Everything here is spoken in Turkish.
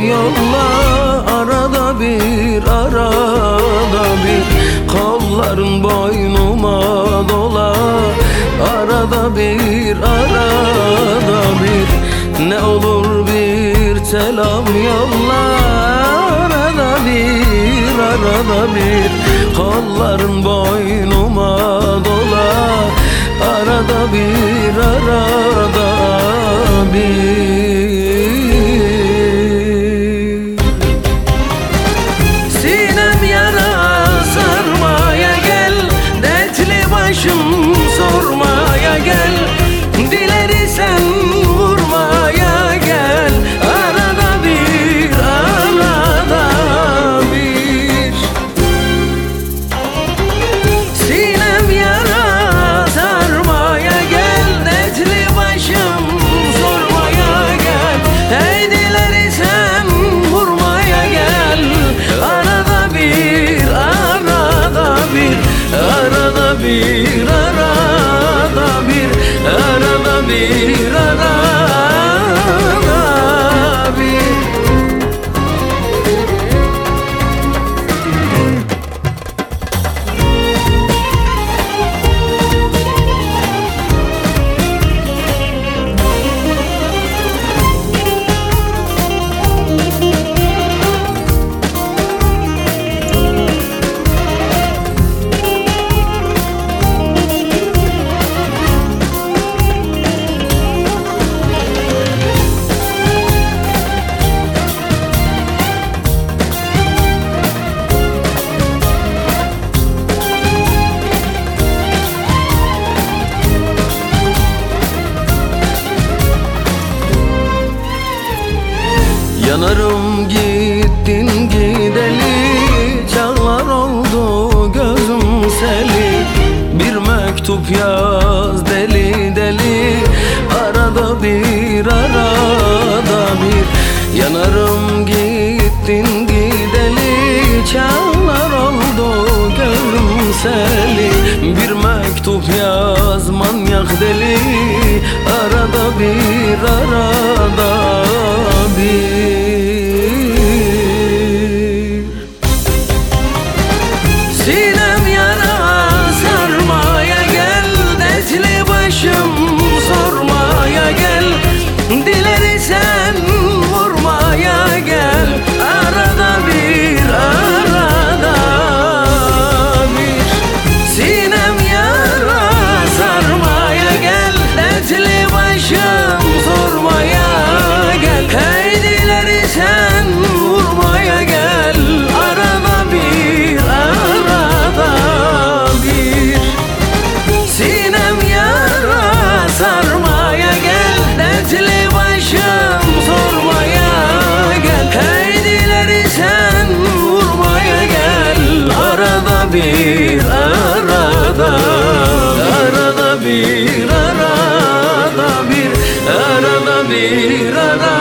yolla, arada bir kolların boynuma dola, arada bir ne olur bir selam yolla, arada bir kolların boynuma dola, arada bir Sinem yara sarmaya gel, dertli başım sormaya gel, dileri sen vurmaya gel, arada bir Sinem yara sarmaya gel, dertli başım sormaya gel, hey dileri sen vurmaya gel, arada bir Yanarım gittin gideli, çağlar oldu gözüm seli, bir mektup yaz deli deli, arada bir yanarım gittin gideli, çağlar oldu gözüm seli, bir mektup yaz manyak deli, arada bir Sinem yara sarmaya gel, dertli başım sormaya gel, dileri sen vurmaya gel, arada bir Sinem yara sarmaya gel, dertli başım sormaya gel, hey dileri sen vurmaya gel, arada bir Sinem yara sarmaya gel, dertli başım sormaya gel, hey dileri sen vurmaya gel, arada bir arada bir